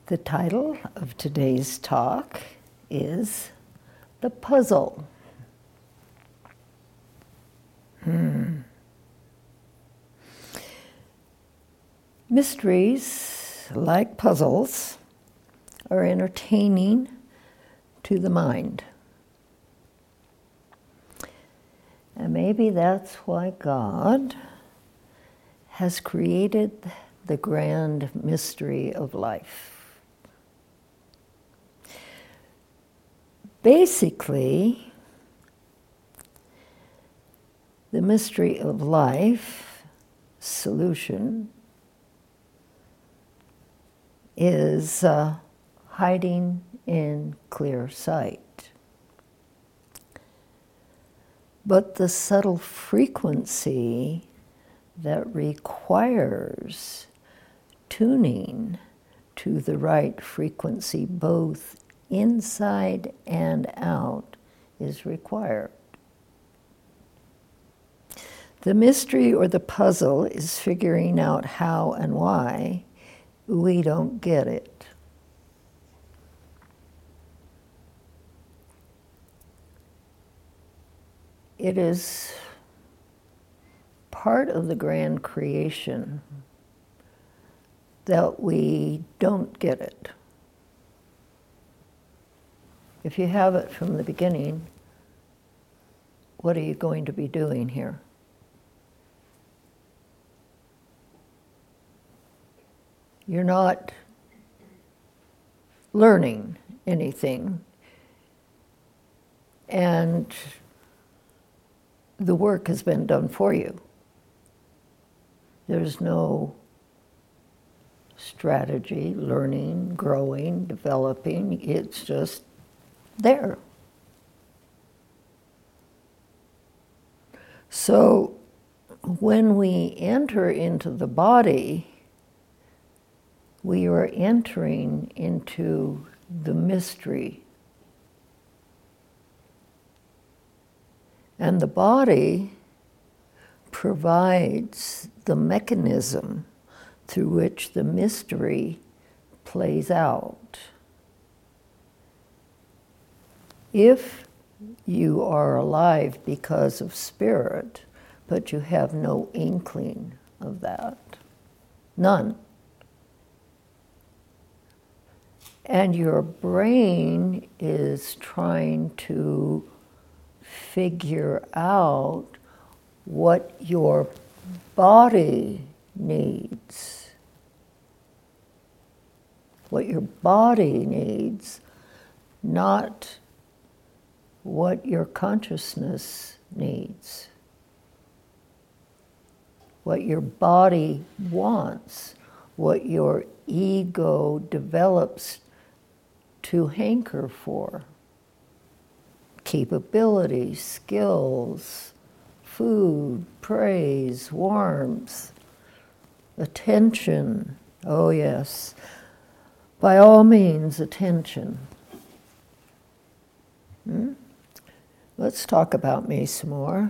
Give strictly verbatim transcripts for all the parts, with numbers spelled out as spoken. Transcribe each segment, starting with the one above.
The title of today's talk is The Puzzle. Hmm. Mysteries, like puzzles, are entertaining to the mind. And maybe that's why God has created the grand mystery of life. Basically, the mystery of life solution is uh, hiding in clear sight. But the subtle frequency that requires tuning to the right frequency, both inside and out, is required. The mystery or the puzzle is figuring out how and why we don't get it. It is part of the grand creation that we don't get it. If you have it from the beginning, what are you going to be doing here? You're not learning anything, and the work has been done for you. There's no strategy, learning, growing, developing. It's just there. So when we enter into the body, we are entering into the mystery. And the body provides the mechanism through which the mystery plays out. If you are alive because of spirit, but you have no inkling of that, none, and your brain is trying to figure out what your body needs, what your body needs, not what your consciousness needs, what your body wants, what your ego develops to hanker for. Capabilities, skills, food, praise, warmth, attention. Oh yes, by all means, attention. Hmm? Let's talk about me some more.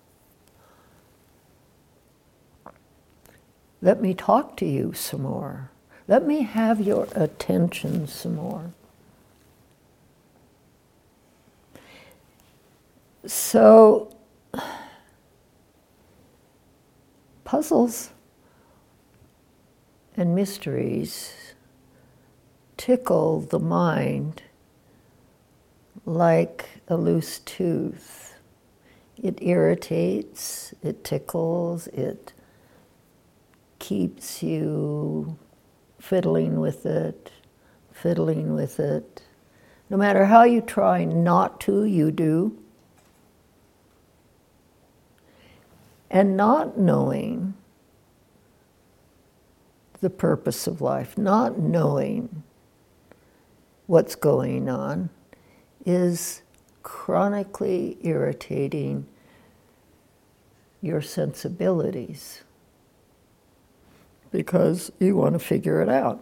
Let me talk to you some more. Let me have your attention some more. So, puzzles and mysteries tickle the mind like a loose tooth. It irritates, it tickles, it keeps you fiddling with it, fiddling with it. No matter how you try not to, you do. And not knowing the purpose of life, not knowing what's going on, is chronically irritating your sensibilities because you want to figure it out.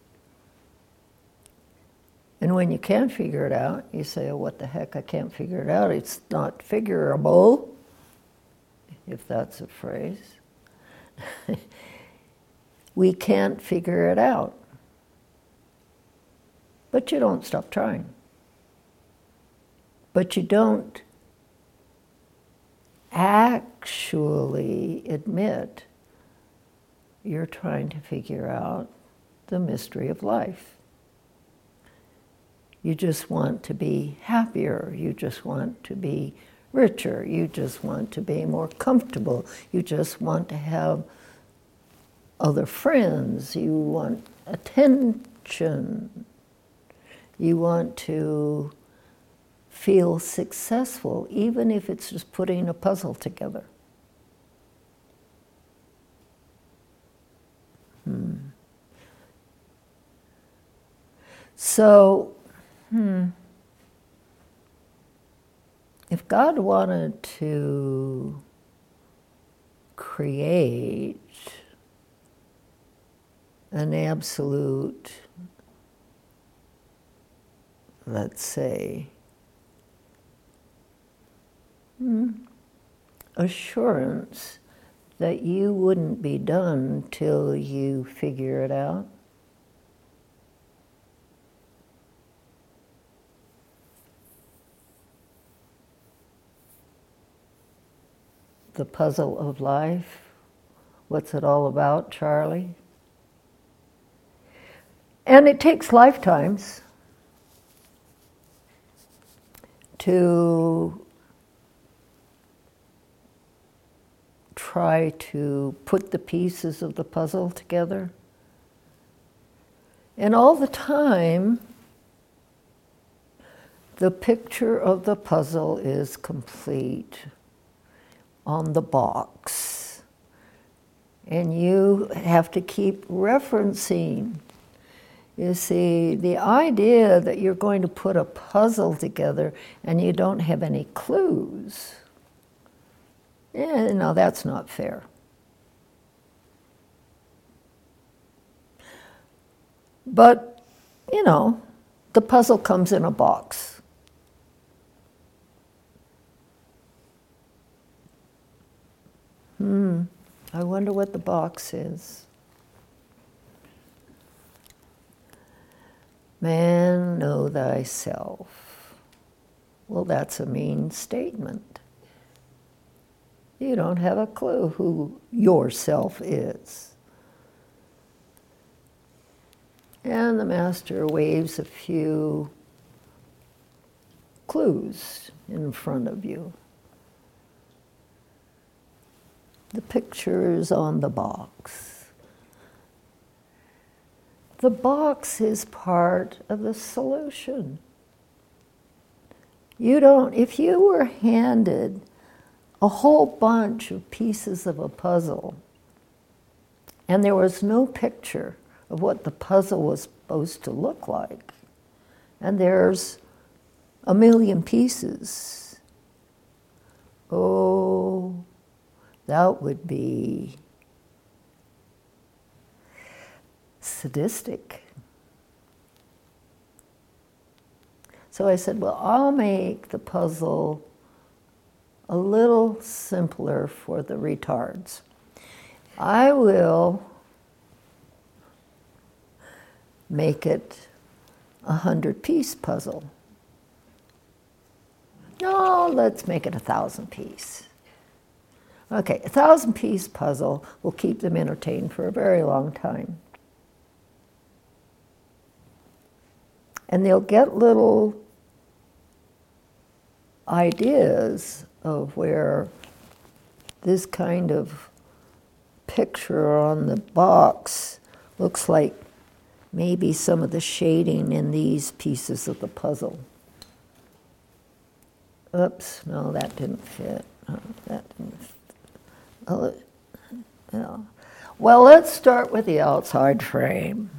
And when you can't figure it out, you say, oh, what the heck, I can't figure it out. It's not figurable, if that's a phrase. We can't figure it out. But you don't stop trying. But you don't actually admit you're trying to figure out the mystery of life. You just want to be happier. You just want to be richer. You just want to be more comfortable. You just want to have other friends. You want attention. You want to feel successful, even if it's just putting a puzzle together. Hmm. So, hmm, if God wanted to create an absolute, let's say, hmm, assurance that you wouldn't be done till you figure it out, the puzzle of life, what's it all about, Charlie? And it takes lifetimes to try to put the pieces of the puzzle together. And all the time, the picture of the puzzle is complete on the box. And you have to keep referencing. You see, the idea that you're going to put a puzzle together and you don't have any clues, eh, no, that's not fair. But, you know, the puzzle comes in a box. Hmm, I wonder what the box is. Man, know thyself. Well, that's a mean statement. You don't have a clue who yourself is. And the master waves a few clues in front of you. The picture is on the box. The box is part of the solution. You don't, if you were handed a whole bunch of pieces of a puzzle and there was no picture of what the puzzle was supposed to look like, and there's a million pieces, oh, that would be sadistic. So I said, well, I'll make the puzzle a little simpler for the retards. I will make it a hundred-piece puzzle. No, let's make it a thousand-piece. Okay, a thousand-piece puzzle will keep them entertained for a very long time. And they'll get little ideas of where this kind of picture on the box looks like maybe some of the shading in these pieces of the puzzle. Oops, no, that didn't fit. Oh, that didn't fit. Oh, yeah. Well, let's start with the outside frame.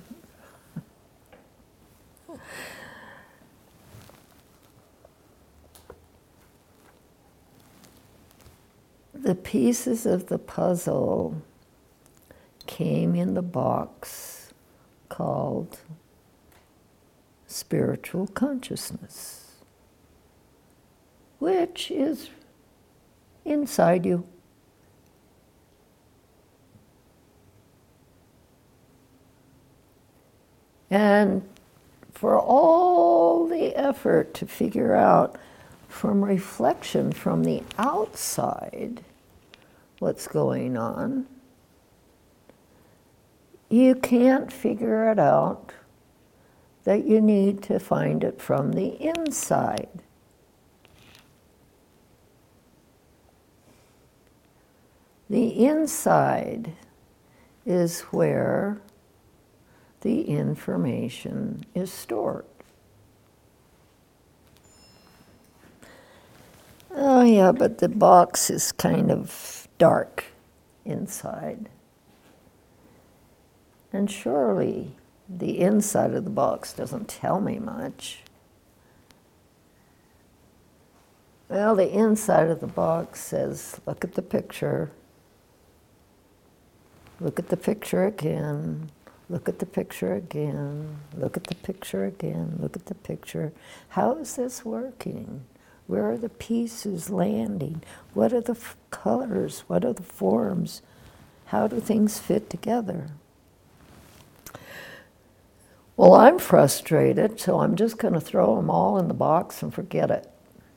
The pieces of the puzzle came in the box called spiritual consciousness, which is inside you. And for all the effort to figure out from reflection from the outside what's going on, you can't figure it out that you need to find it from the inside. The inside is where the information is stored. Oh yeah, but the box is kind of dark inside. And surely the inside of the box doesn't tell me much. Well, the inside of the box says, look at the picture. Look at the picture again. Look at the picture again. Look at the picture again. Look at the picture. How is this working? Where are the pieces landing? What are the f- colors? What are the forms? How do things fit together? Well, I'm frustrated, so I'm just going to throw them all in the box and forget it.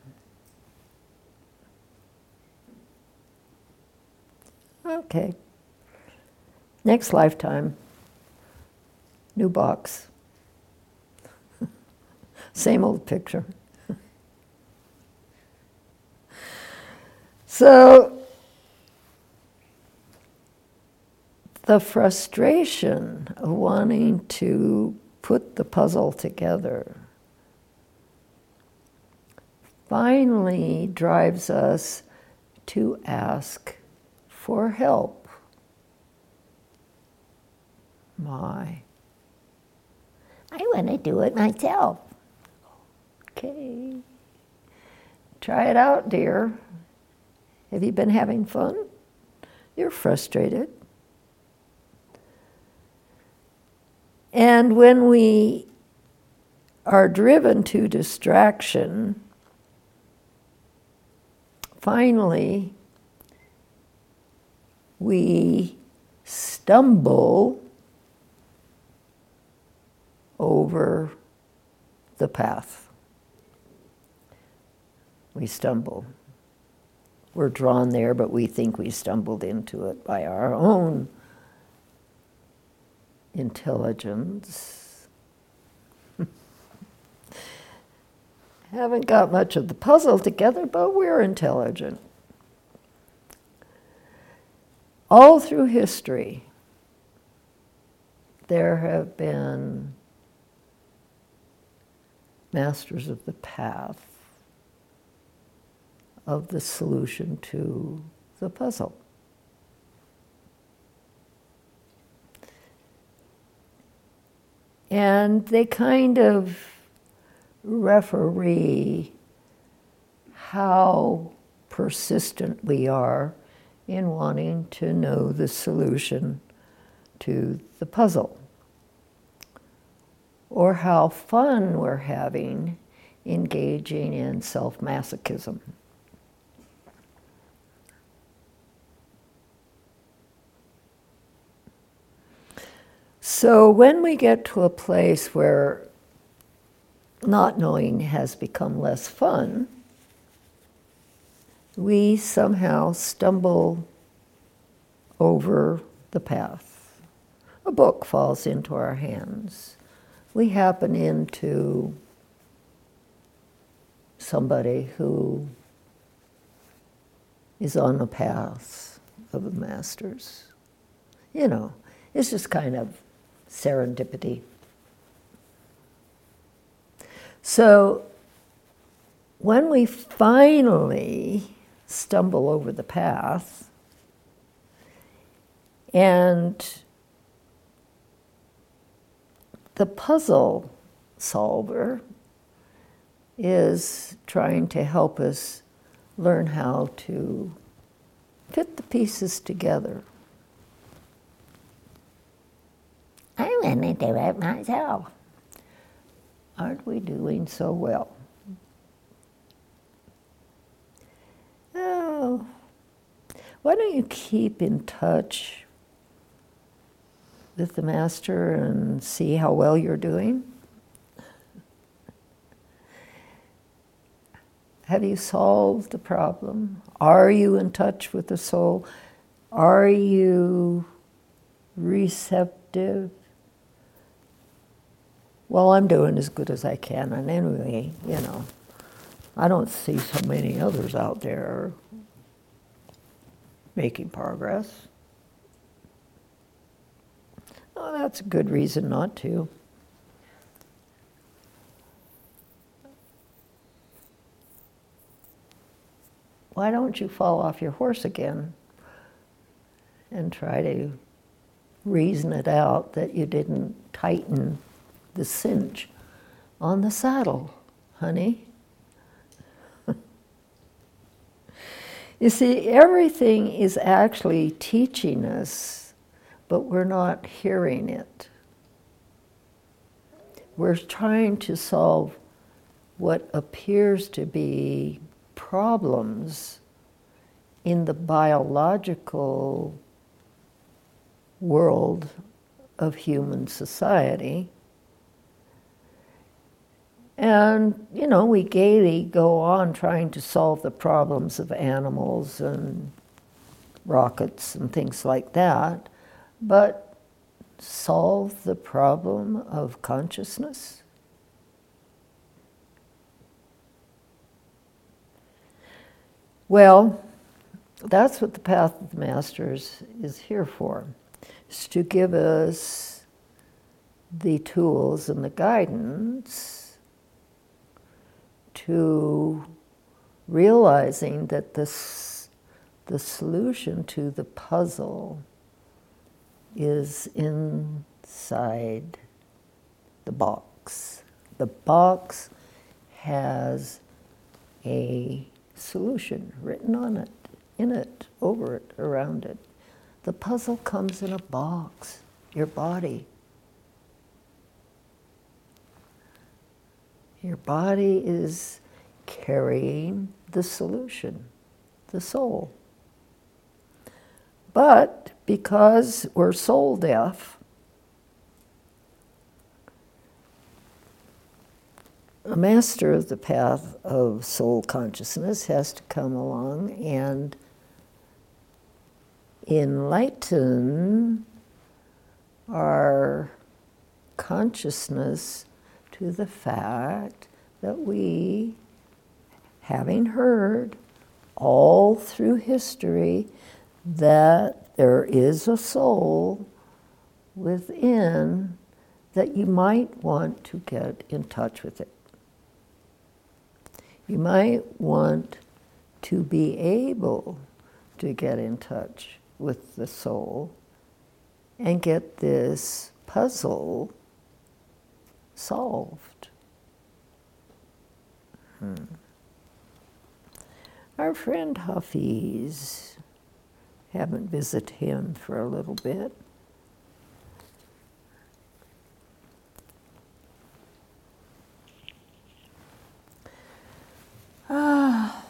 Okay. Next lifetime, new box. Same old picture. So, the frustration of wanting to put the puzzle together finally drives us to ask for help. My, I want to do it myself. Okay. Try it out, dear. Have you been having fun? You're frustrated. And when we are driven to distraction, finally, we stumble over the path. We stumble. We're drawn there, but we think we stumbled into it by our own intelligence. Haven't got much of the puzzle together, but we're intelligent. All through history, there have been masters of the path of the solution to the puzzle. And they kind of referee how persistent we are in wanting to know the solution to the puzzle, or how fun we're having engaging in self-masochism. So when we get to a place where not knowing has become less fun, we somehow stumble over the path. A book falls into our hands. We happen into somebody who is on the path of the masters. You know, it's just kind of serendipity. So when we finally stumble over the path and the puzzle solver is trying to help us learn how to fit the pieces together. I want to do it myself. Aren't we doing so well? Oh, why don't you keep in touch with the master and see how well you're doing? Have you solved the problem? Are you in touch with the soul? Are you receptive? Well, I'm doing as good as I can, and anyway, you know, I don't see so many others out there making progress. Oh, that's a good reason not to. Why don't you fall off your horse again and try to reason it out that you didn't tighten the cinch on the saddle, honey? You see, everything is actually teaching us, but we're not hearing it. We're trying to solve what appears to be problems in the biological world of human society. And, you know, we gaily go on trying to solve the problems of animals and rockets and things like that, but solve the problem of consciousness? Well, that's what the Path of the Masters is here for, is to give us the tools and the guidance to realizing that this, the solution to the puzzle is inside the box. The box has a solution written on it, in it, over it, around it. The puzzle comes in a box, your body. Your body is carrying the solution, the soul. But because we're soul deaf, a master of the path of soul consciousness has to come along and enlighten our consciousness to the fact that we, having heard all through history that there is a soul within, that you might want to get in touch with it. You might want to be able to get in touch with the soul and get this puzzle solved. Hmm. Our friend Hafiz, haven't visited him for a little bit. Ah,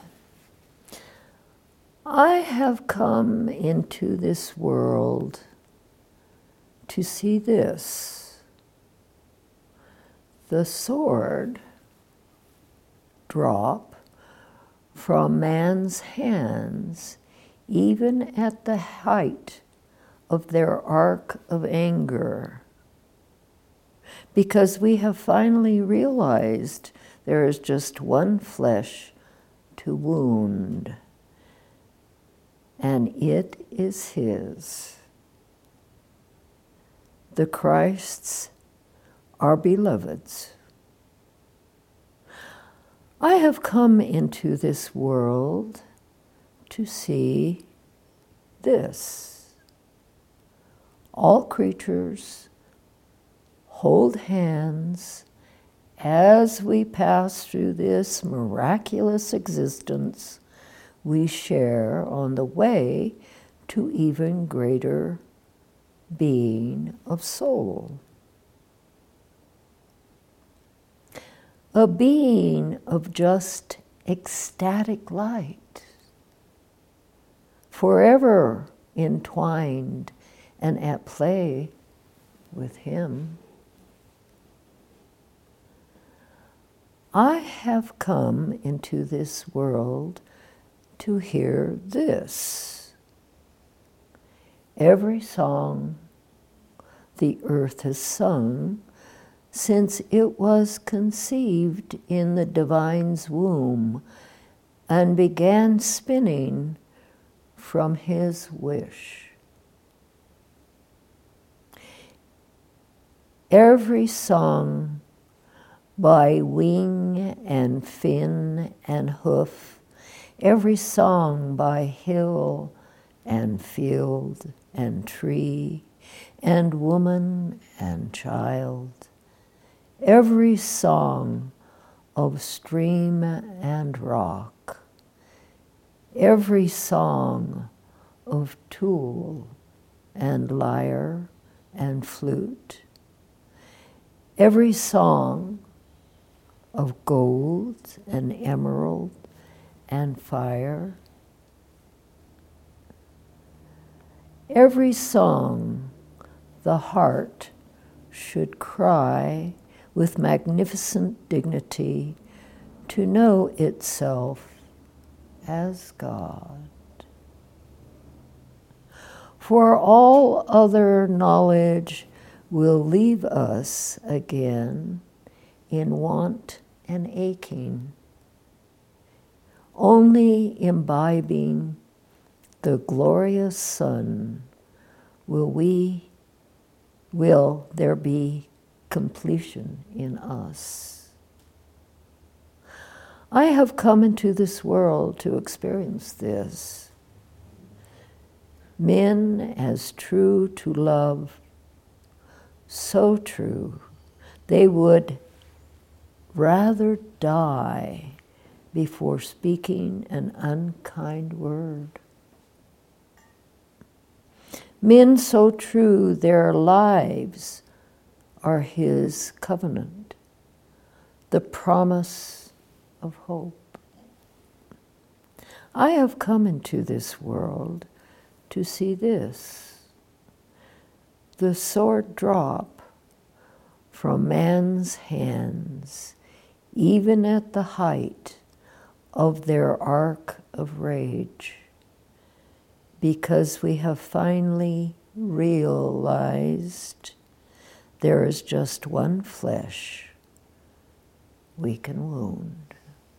I have come into this world to see this. The sword drop from man's hands, even at the height of their arc of anger, because we have finally realized there is just one flesh to wound, and it is his. The Christs are beloveds. I have come into this world to see this. All creatures hold hands as we pass through this miraculous existence we share on the way to even greater being of soul. A being of just ecstatic light, forever entwined and at play with him. I have come into this world to hear this. Every song the earth has sung since it was conceived in the divine's womb and began spinning from his wish. Every song by wing and fin and hoof, every song by hill and field and tree and woman and child, every song of stream and rock, every song of tool and lyre and flute, every song of gold and emerald and fire, every song the heart should cry with magnificent dignity to know itself as God. For all other knowledge will leave us again in want and aching, only imbibing the glorious sun will we will there be completion in us. I have come into this world to experience this. Men as true to love, so true, they would rather die before speaking an unkind word. Men so true, their lives are his covenant, the promise of hope. I have come into this world to see this, the sword drop from man's hands, even at the height of their arc of rage, because we have finally realized there is just one flesh we can wound.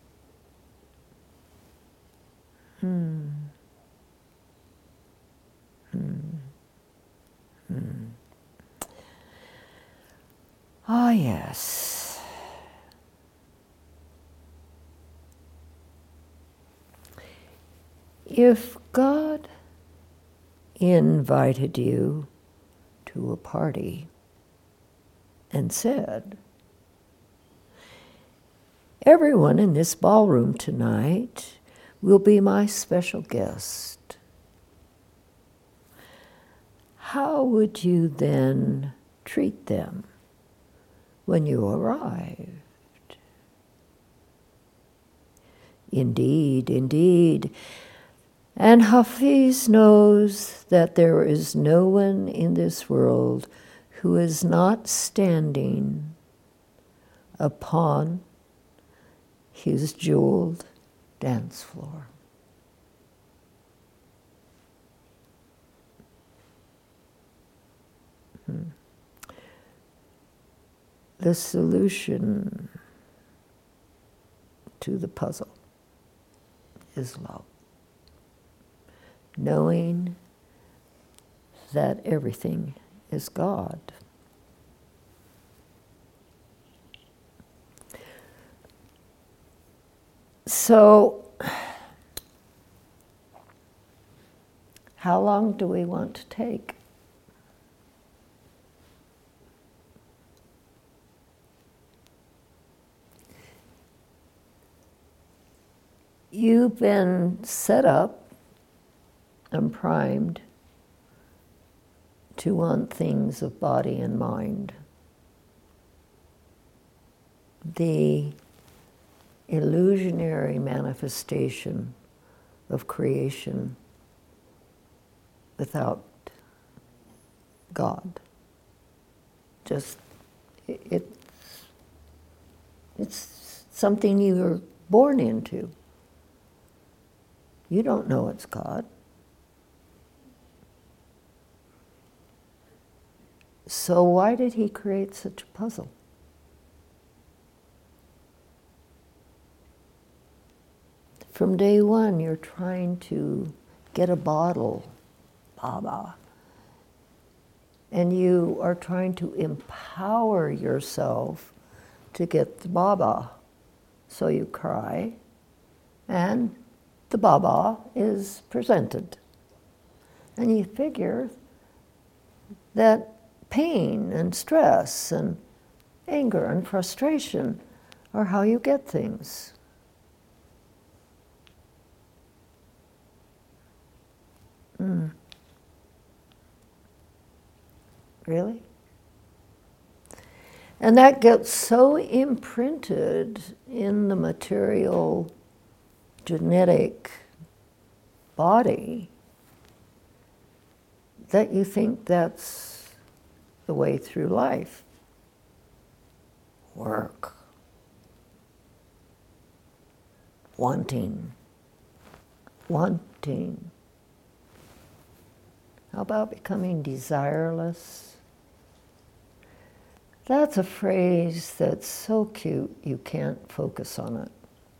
Hmm. Hmm. Hmm. Ah, yes. If God invited you to a party and said, "Everyone in this ballroom tonight will be my special guest," how would you then treat them when you arrived? Indeed, indeed. And Hafiz knows that there is no one in this world who is not standing upon his jeweled dance floor. Hmm. The solution to the puzzle is love. Knowing that everything is God. So, how long do we want to take? You've been set up and primed to want things of body and mind. The illusionary manifestation of creation without God. Just, it, it's, it's something you were born into. You don't know it's God. So why did he create such a puzzle? From day one, you're trying to get a bottle, Baba, and you are trying to empower yourself to get the Baba. So you cry, and the Baba is presented. And you figure that pain and stress and anger and frustration are how you get things. Mm. Really? And that gets so imprinted in the material genetic body that you think that's the way through life. Work. Wanting. Wanting. How about becoming desireless? That's a phrase that's so cute you can't focus on it.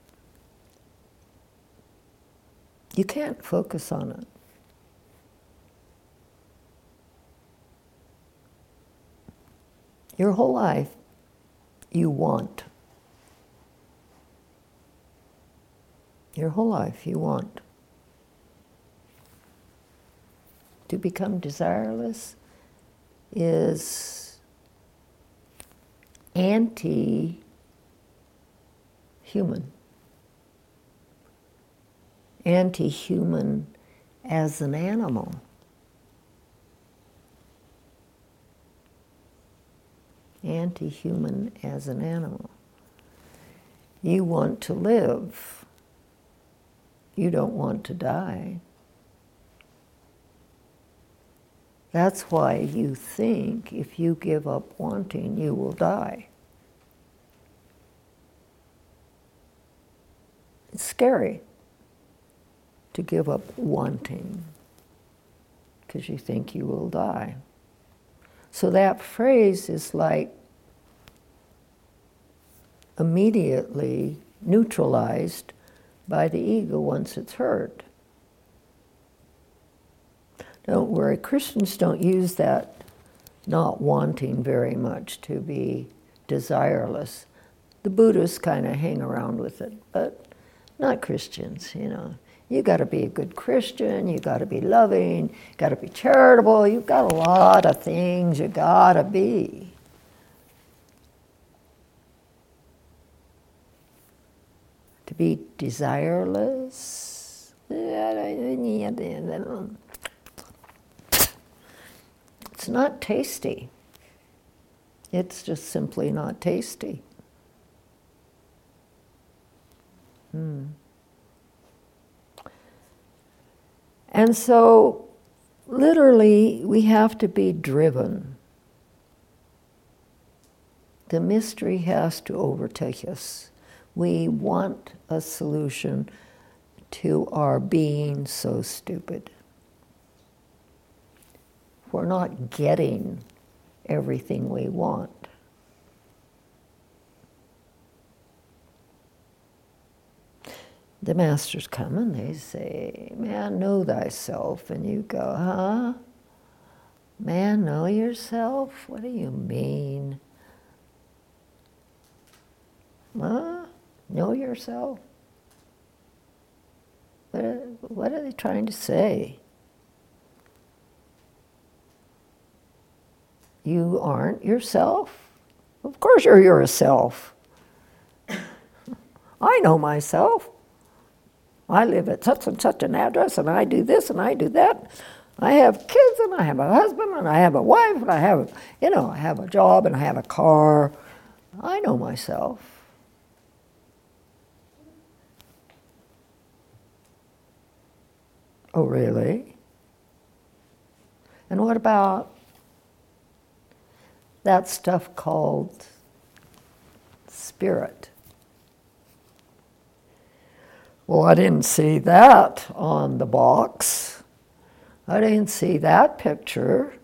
You can't focus on it. Your whole life, you want. Your whole life, you want. To become desireless is anti-human. Anti-human as an animal. Anti-human as an animal. You want to live. You don't want to die. That's why you think if you give up wanting, you will die. It's scary to give up wanting because you think you will die. So that phrase is like immediately neutralized by the ego once it's heard. Don't worry, Christians don't use that not wanting very much to be desireless. The Buddhists kind of hang around with it, but not Christians, you know. You got to be a good Christian, you got to be loving, you got to be charitable, you've got a lot of things you got to be. To be desireless, it's not tasty. It's just simply not tasty. Hmm. And so, literally, we have to be driven. The mystery has to overtake us. We want a solution to our being so stupid. We're not getting everything we want. The masters come and they say, man, know thyself. And you go, huh? Man, know yourself? What do you mean? Huh? Know yourself? What are, what are they trying to say? You aren't yourself? Of course you're yourself. I know myself. I live at such and such an address, and I do this, and I do that. I have kids, and I have a husband, and I have a wife, and I have, you know, I have a job, and I have a car. I know myself. Oh, really? And what about that stuff called spirit? Well, I didn't see that on the box. I didn't see that picture.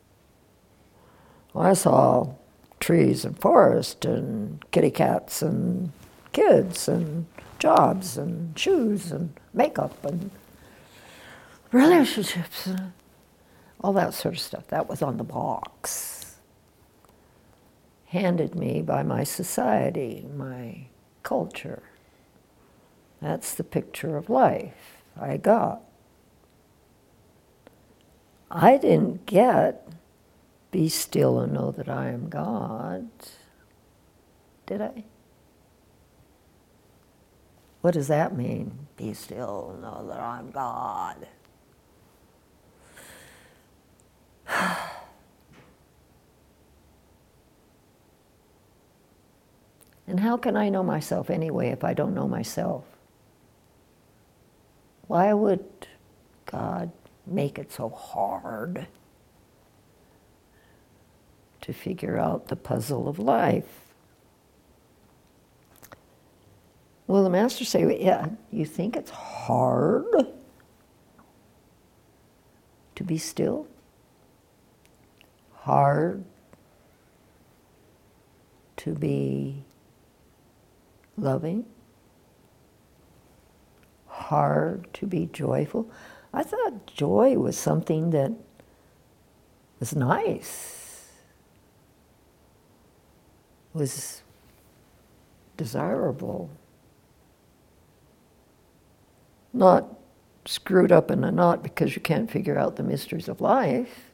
I saw trees and forest and kitty cats and kids and jobs and shoes and makeup and relationships and all that sort of stuff. That was on the box, handed me by my society, my culture. That's the picture of life I got. I didn't get, be still and know that I am God. Did I? What does that mean? Be still and know that I'm God. And how can I know myself anyway if I don't know myself? Why would God make it so hard to figure out the puzzle of life? Well, the Masters say, yeah, you think it's hard to be still? Hard to be loving? Hard to be joyful? I thought joy was something that was nice, was desirable, not screwed up in a knot because you can't figure out the mysteries of life.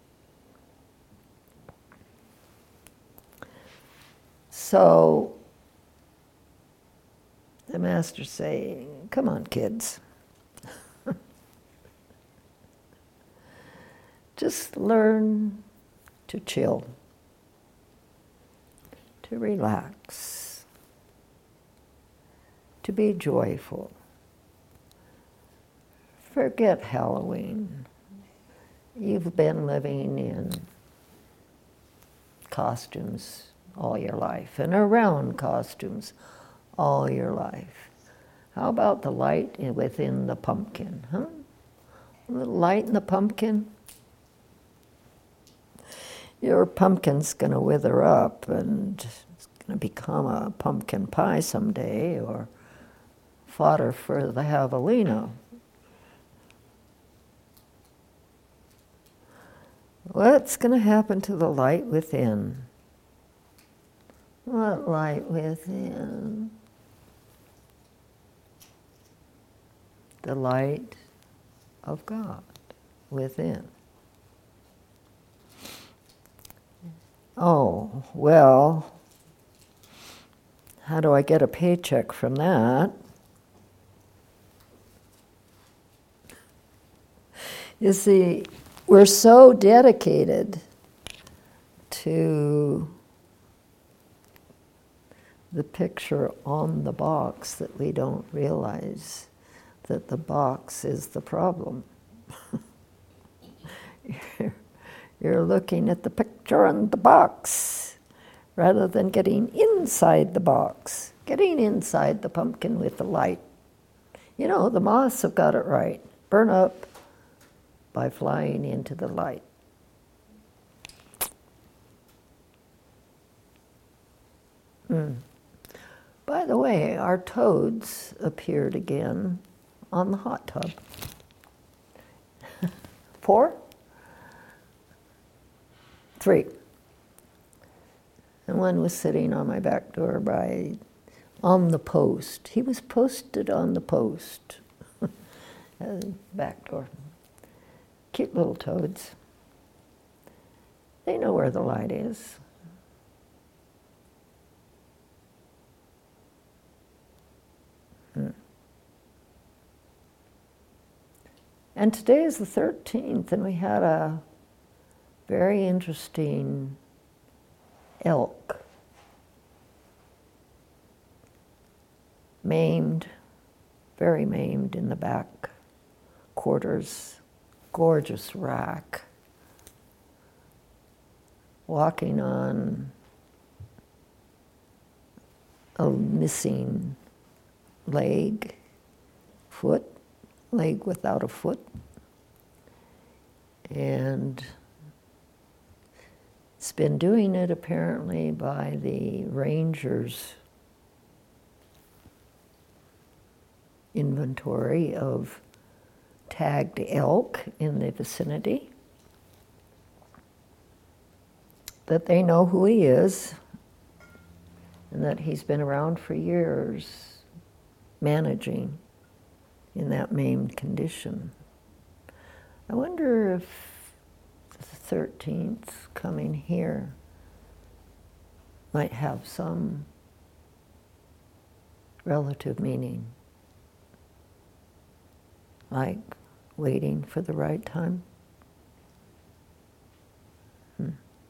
So the Masters say, come on, kids. Just learn to chill, to relax, to be joyful. Forget Halloween. You've been living in costumes all your life and around costumes all your life. How about the light within the pumpkin, huh? A little light in the pumpkin. Your pumpkin's going to wither up and it's going to become a pumpkin pie someday or fodder for the javelina. What's going to happen to the light within? What light within? The light of God within. Oh, well, how do I get a paycheck from that? You see, we're so dedicated to the picture on the box that we don't realize that the box is the problem. you're, you're looking at the picture on the box rather than getting inside the box, getting inside the pumpkin with the light. You know, the moths have got it right. Burn up by flying into the light. Mm. By the way, our toads appeared again on the hot tub. Four? Three. And one was sitting on my back door by, on the post. He was posted on the post. Back door. Cute little toads. They know where the light is. Hmm. And today is the thirteenth, and we had a very interesting elk. Maimed, very maimed in the back quarters. Gorgeous rack. Walking on a missing leg. foot, leg without a foot. And it's been doing it apparently by the rangers' inventory of tagged elk in the vicinity, that they know who he is and that he's been around for years managing in that maimed condition. I wonder if the thirteenth coming here might have some relative meaning, like waiting for the right time. Hmm.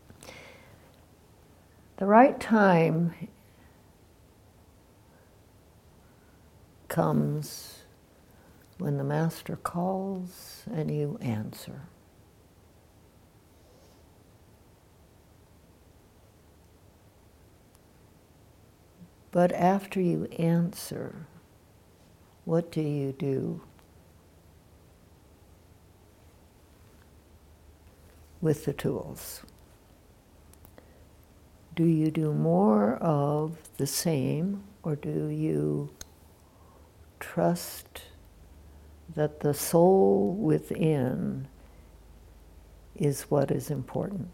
The right time comes when the Master calls and you answer. But after you answer, what do you do with the tools? Do you do more of the same, or do you trust that the soul within is what is important,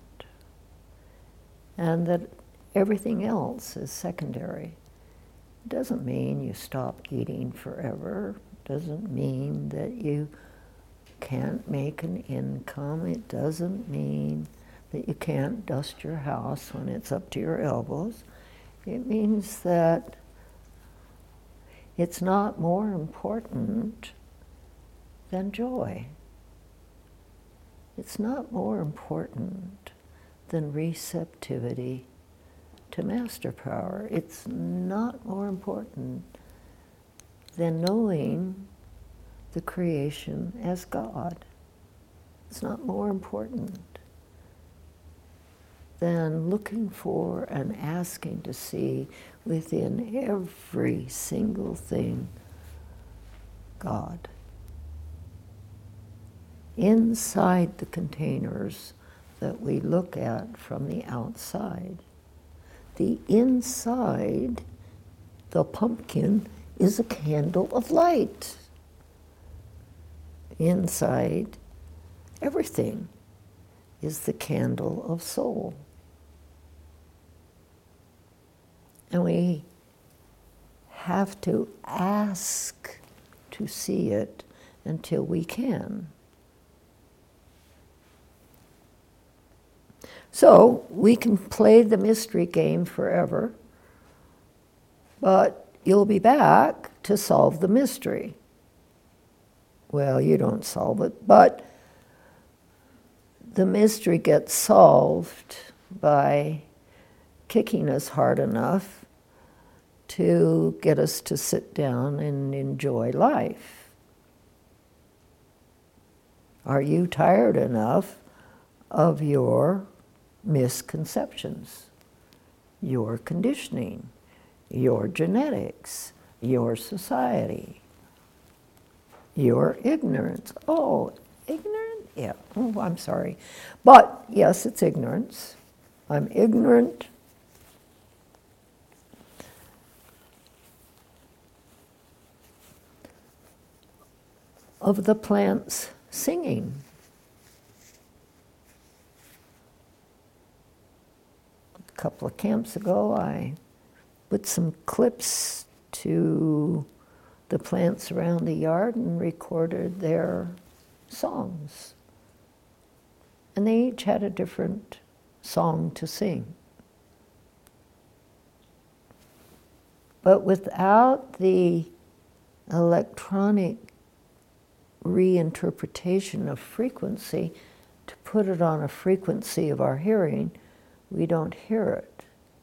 and that everything else is secondary? It doesn't mean you stop eating forever. It doesn't mean that you can't make an income. It doesn't mean that you can't dust your house when it's up to your elbows. It means that it's not more important than joy. It's not more important than receptivity to master power. It's not more important than knowing the creation as God. It's not more important than looking for and asking to see within every single thing God. Inside the containers that we look at from the outside, the inside, the pumpkin, is a candle of light. Inside, everything is the candle of soul. And we have to ask to see it until we can. So we can play the mystery game forever, but you'll be back to solve the mystery. Well, you don't solve it, but the mystery gets solved by kicking us hard enough to get us to sit down and enjoy life. Are you tired enough of your misconceptions, your conditioning, your genetics, your society, your ignorance? Oh, ignorant? Yeah, oh, I'm sorry. But yes, it's ignorance. I'm ignorant of the plants singing. A couple of camps ago, I put some clips to the plants around the yard and recorded their songs. And they each had a different song to sing. But without the electronic reinterpretation of frequency to put it on a frequency of our hearing, we don't hear it.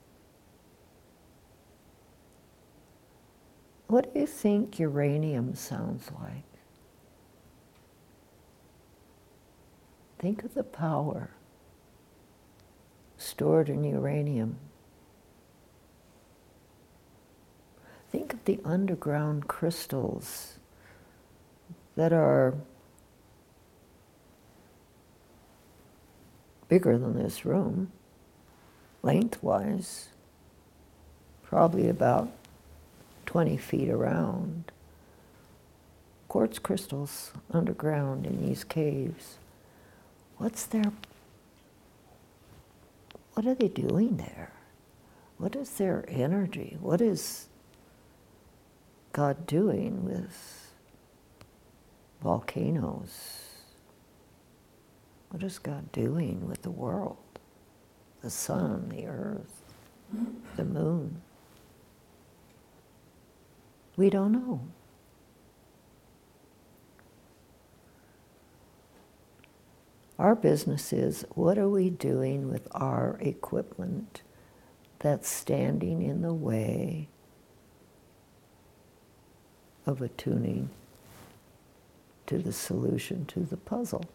What do you think uranium sounds like? Think of the power stored in uranium. Think of the underground crystals that are bigger than this room, lengthwise, probably about twenty feet around. Quartz crystals underground in these caves. What's their, what are they doing there? What is their energy? What is God doing with volcanoes? What is God doing with the world? The sun, the earth, the moon? We don't know. Our business is, what are we doing with our equipment that's standing in the way of attuning to the solution to the puzzle?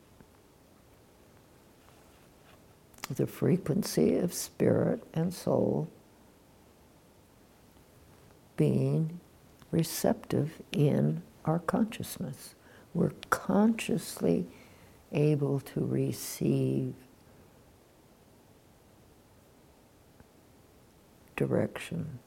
The frequency of spirit and soul being receptive in our consciousness. We're consciously able to receive direction.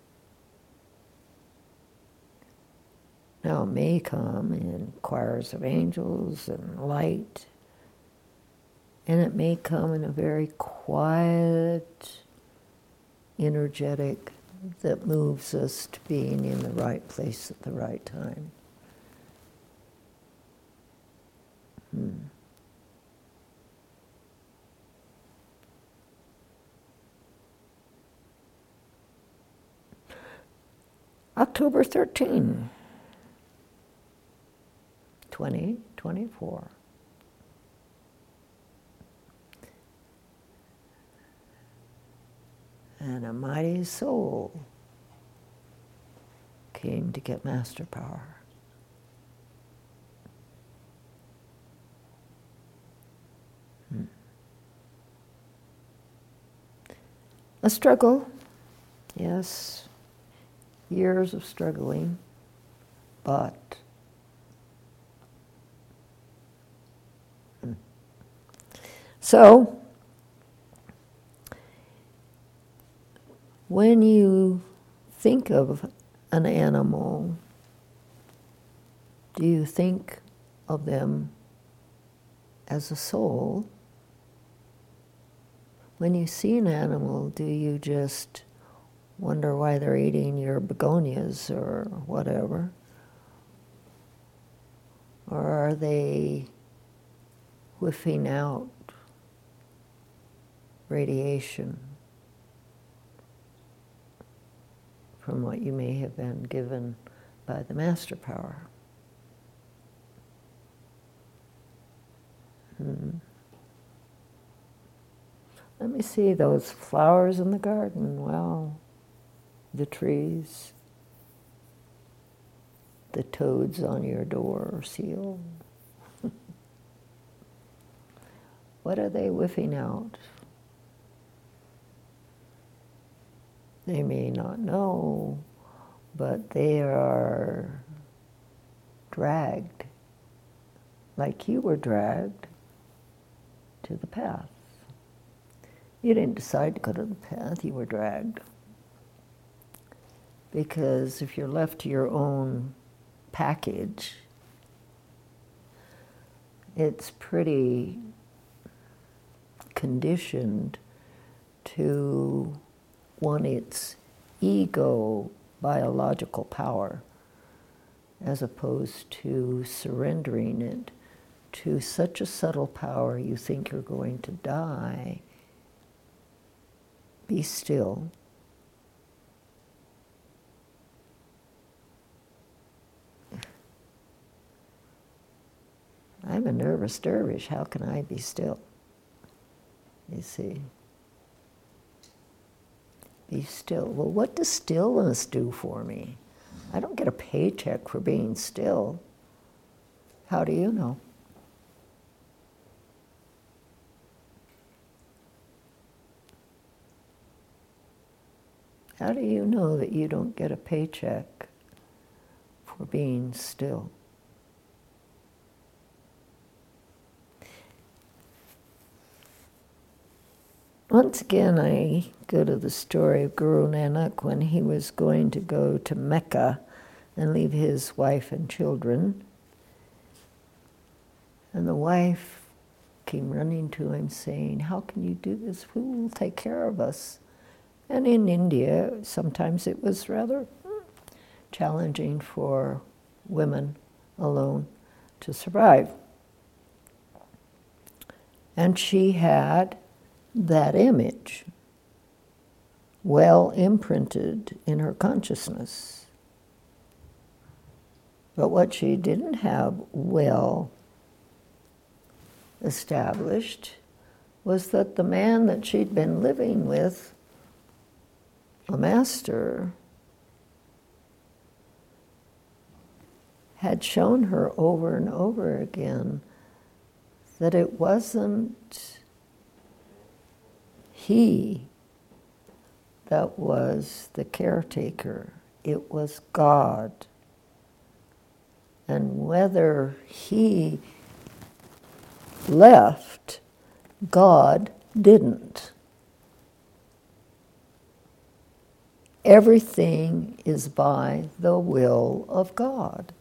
Now it may come in choirs of angels and light, and it may come in a very quiet, energetic, that moves us to being in the right place at the right time. Hmm. October thirteenth, twenty twenty-four. And a mighty soul came to get master power. Hmm. A struggle, yes. Years of struggling, but hmm. So when you think of an animal, do you think of them as a soul? When you see an animal, do you just wonder why they're eating your begonias or whatever? Or are they whiffing out radiation from what you may have been given by the master power? Hmm. Let me see those flowers in the garden. Wow. The trees, the toads on your door seal. What are they whiffing out? They may not know, but they are dragged, like you were dragged to the path. You didn't decide to go to the path, you were dragged. Because if you're left to your own package, it's pretty conditioned to want its ego biological power, as opposed to surrendering it to such a subtle power you think you're going to die. Be still. I'm a nervous dervish, how can I be still? You see. Be still. Well, what does stillness do for me? I don't get a paycheck for being still. How do you know? How do you know that you don't get a paycheck for being still? once again, I go to the story of Guru Nanak when he was going to go to Mecca and leave his wife and children. And the wife came running to him saying, "How can you do this? Who will take care of us?" And in India, sometimes it was rather challenging for women alone to survive. And she had that image well imprinted in her consciousness. But what she didn't have well established was that the man that she'd been living with, a master, had shown her over and over again that it wasn't he that was the caretaker, it was God. And whether he left, God didn't. Everything is by the will of God.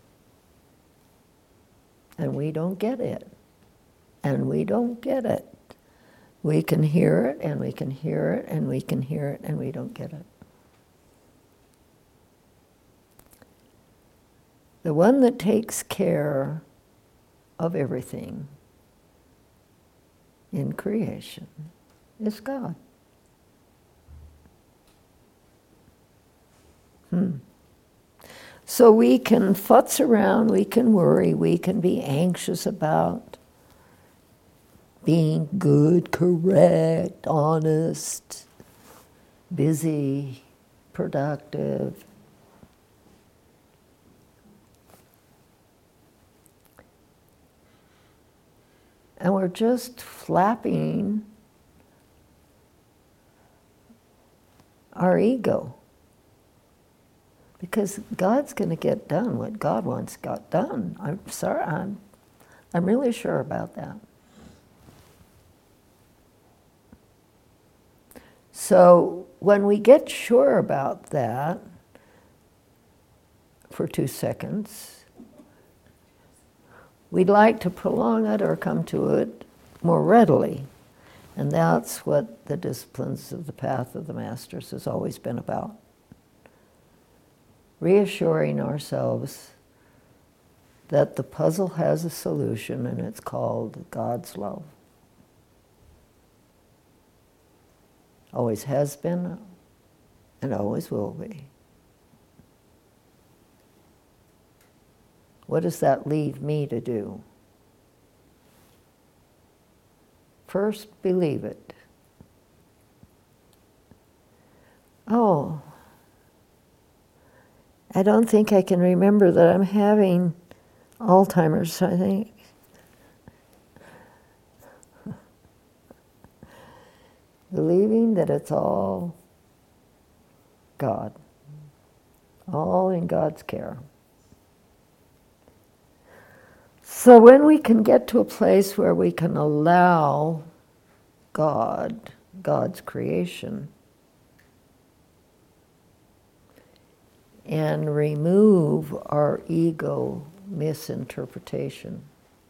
And we don't get it. And we don't get it. We can hear it, and we can hear it, and we can hear it, and we don't get it. The one that takes care of everything in creation is God. Hmm. So we can futz around, we can worry, we can be anxious about being good, correct, honest, busy, productive. And we're just flapping our ego. Because God's going to get done what God wants got done. I'm sorry, I'm, I'm really sure about that. So when we get sure about that for two seconds, we'd like to prolong it or come to it more readily. And that's what the disciplines of the path of the masters has always been about. Reassuring ourselves that the puzzle has a solution, and it's called God's love. Always has been, and always will be. What does that leave me to do? First, believe it. Oh, I don't think I can remember that I'm having Alzheimer's, I think. Believing that it's all God, all in God's care. So when we can get to a place where we can allow God, God's creation, and remove our ego misinterpretation,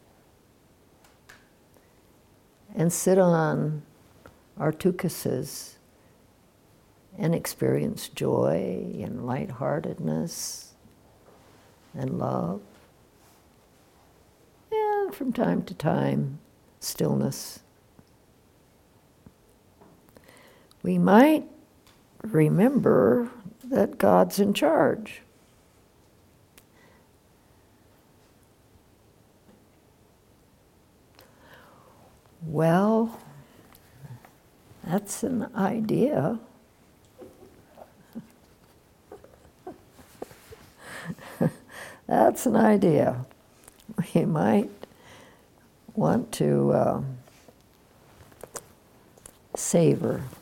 and sit on our tukuses and experience joy and lightheartedness and love, and from time to time, stillness. We might remember that God's in charge. Well, that's an idea. That's an idea. We might want to uh, savor